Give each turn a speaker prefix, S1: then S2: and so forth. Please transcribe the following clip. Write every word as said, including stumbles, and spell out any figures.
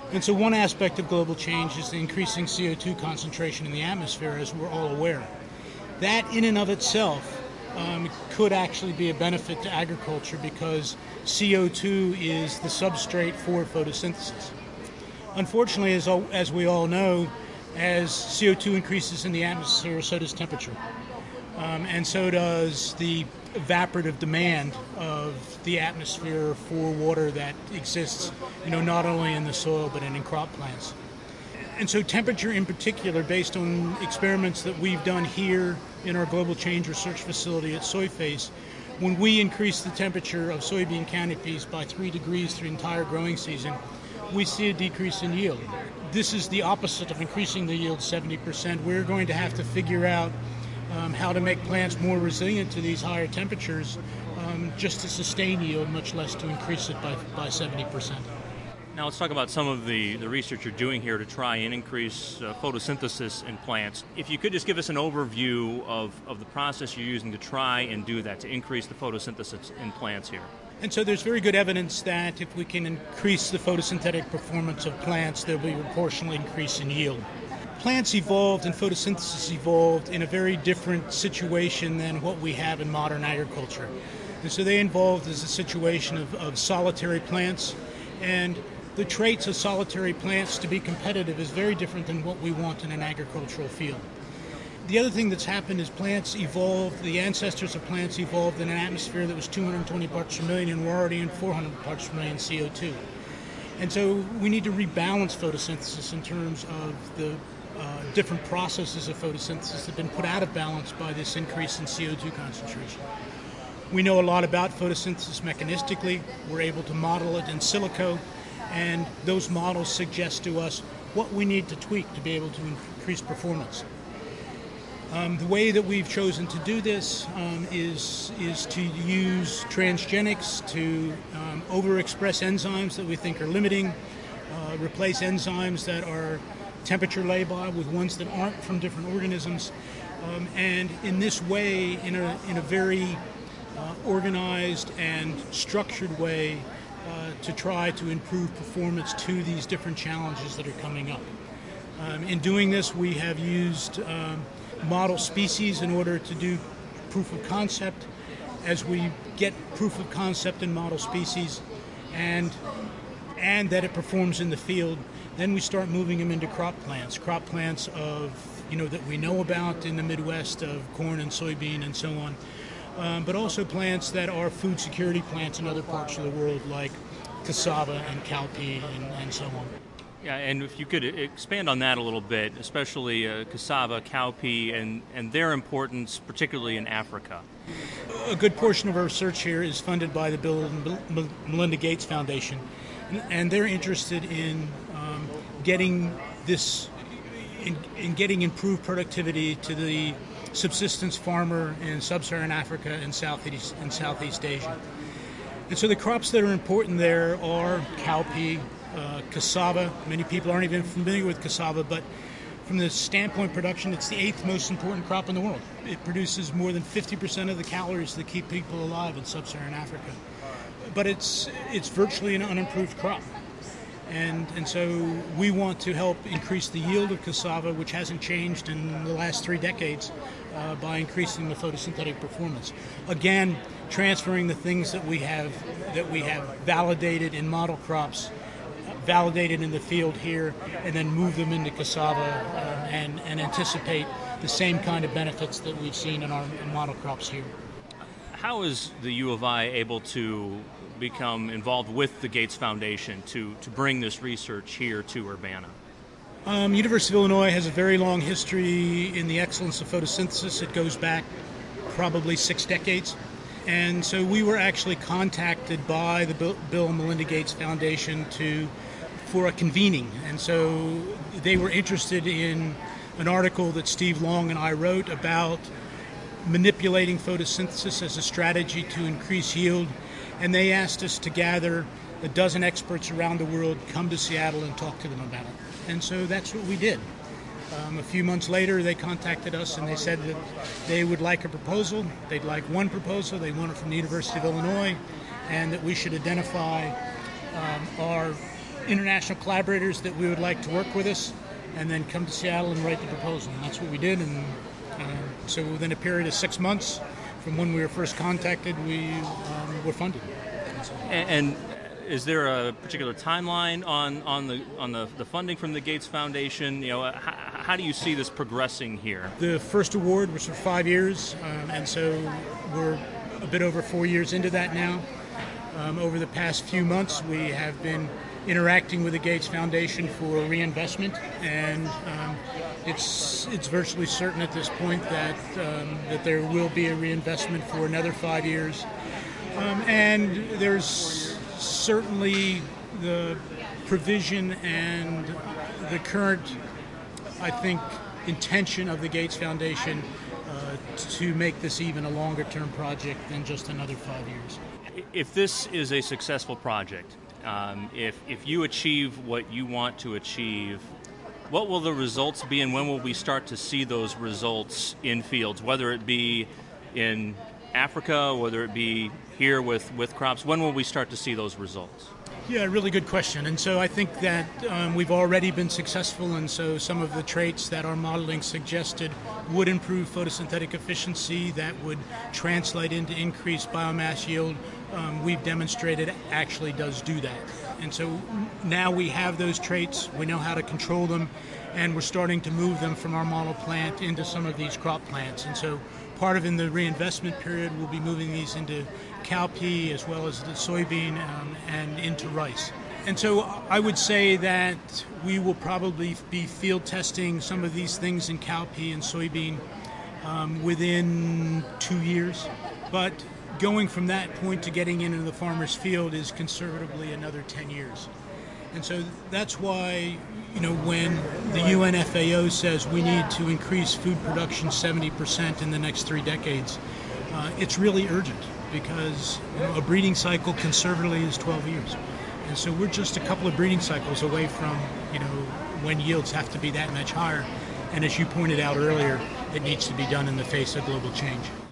S1: And so one aspect of global change is the increasing C O two concentration in the atmosphere, as we're all aware. That in and of itself um, could actually be a benefit to agriculture because C O two is the substrate for photosynthesis. Unfortunately, as, all, as we all know, as C O two increases in the atmosphere, so does temperature. Um, and so does the evaporative demand of the atmosphere for water that exists, you know, not only in the soil but in crop plants. And so temperature in particular, based on experiments that we've done here in our Global Change Research Facility at SoyFace, when we increase the temperature of soybean canopies by three degrees through the entire growing season, we see a decrease in yield. This is the opposite of increasing the yield seventy percent. We're going to have to figure out Um, how to make plants more resilient to these higher temperatures um, just to sustain yield, much less to increase it by, by seventy percent.
S2: Now let's talk about some of the, the research you're doing here to try and increase uh, photosynthesis in plants. If you could just give us an overview of, of the process you're using to try and do that, to increase the photosynthesis in plants here.
S1: And so there's very good evidence that if we can increase the photosynthetic performance of plants, there'll be a proportional increase in yield. Plants evolved and photosynthesis evolved in a very different situation than what we have in modern agriculture. And so they evolved as a situation of, of solitary plants, and the traits of solitary plants to be competitive is very different than what we want in an agricultural field. The other thing that's happened is plants evolved, the ancestors of plants evolved in an atmosphere that was two hundred twenty parts per million, and we're already in four hundred parts per million C O two. And so we need to rebalance photosynthesis in terms of the Uh, different processes of photosynthesis have been put out of balance by this increase in C O two concentration. We know a lot about photosynthesis mechanistically. We're able to model it in silico, and those models suggest to us what we need to tweak to be able to increase performance. Um, the way that we've chosen to do this um, is, is to use transgenics to um, overexpress enzymes that we think are limiting, uh, replace enzymes that are temperature labile with ones that aren't from different organisms, um, and in this way, in a in a very uh, organized and structured way, uh, to try to improve performance to these different challenges that are coming up. Um, in doing this, we have used um, model species in order to do proof of concept. As we get proof of concept in model species, and and that it performs in the field, then we start moving them into crop plants, crop plants of, you know, that we know about in the Midwest, of corn and soybean and so on, um, but also plants that are food security plants in other parts of the world, like cassava and cowpea and, and so on.
S2: Yeah, and if you could expand on that a little bit, especially uh, cassava, cowpea, and, and their importance, particularly in Africa.
S1: A good portion of our research here is funded by the Bill and Melinda Gates Foundation, and they're interested in um, getting this, in, in getting improved productivity to the subsistence farmer in sub-Saharan Africa and Southeast and Southeast Asia. And so the crops that are important there are cowpea, uh, cassava. Many people aren't even familiar with cassava, but from the standpoint of production, it's the eighth most important crop in the world. It produces more than fifty percent of the calories that keep people alive in sub-Saharan Africa. But it's it's virtually an unimproved crop. And and so we want to help increase the yield of cassava, which hasn't changed in the last three decades, uh, by increasing the photosynthetic performance. Again, transferring the things that we have that we have validated in model crops, validated in the field here, and then move them into cassava uh, and, and anticipate the same kind of benefits that we've seen in our in model crops here.
S2: How is the U of I able to become involved with the Gates Foundation to, to bring this research here to Urbana?
S1: Um, University of Illinois has a very long history in the excellence of photosynthesis. It goes back probably six decades. And so we were actually contacted by the Bill, Bill and Melinda Gates Foundation to for a convening. And so they were interested in an article that Steve Long and I wrote about manipulating photosynthesis as a strategy to increase yield. And they asked us to gather a dozen experts around the world, come to Seattle and talk to them about it. And so that's what we did. Um, a few months later, they contacted us and they said that they would like a proposal. They'd like one proposal. They want it from the University of Illinois, and that we should identify um, our international collaborators that we would like to work with us, and then come to Seattle and write the proposal. And that's what we did. And uh, so within a period of six months from when we were first contacted, we um, were funded.
S2: And, and is there a particular timeline on, on the on the, the funding from the Gates Foundation? You know, how, how do you see this progressing here?
S1: The first award was for five years, um, and so we're a bit over four years into that now. Um, over the past few months, we have been interacting with the Gates Foundation for reinvestment, and um, it's it's virtually certain at this point that um, that there will be a reinvestment for another five years. Um, and there's certainly the provision and the current, I think, intention of the Gates Foundation uh, to make this even a longer-term project than just another five years.
S2: If this is a successful project, um, if if you achieve what you want to achieve, what will the results be, and when will we start to see those results in fields, whether it be in Africa, whether it be here with, with crops? When will we start to see those results?
S1: Yeah, really good question. And so I think that um, we've already been successful, and so some of the traits that our modeling suggested would improve photosynthetic efficiency, that would translate into increased biomass yield, um, we've demonstrated actually does do that. And so now we have those traits, we know how to control them, and we're starting to move them from our model plant into some of these crop plants. And so part of in the reinvestment period, we'll be moving these into cowpea as well as the soybean um, and into rice. And so I would say that we will probably be field testing some of these things in cowpea and soybean um, within two years. But going from that point to getting into the farmer's field is conservatively another ten years. And so that's why, you know, when the U N F A O says we need to increase food production seventy percent in the next three decades, uh, it's really urgent, because you know, a breeding cycle conservatively is twelve years. And so we're just a couple of breeding cycles away from, you know, when yields have to be that much higher. And as you pointed out earlier, it needs to be done in the face of global change.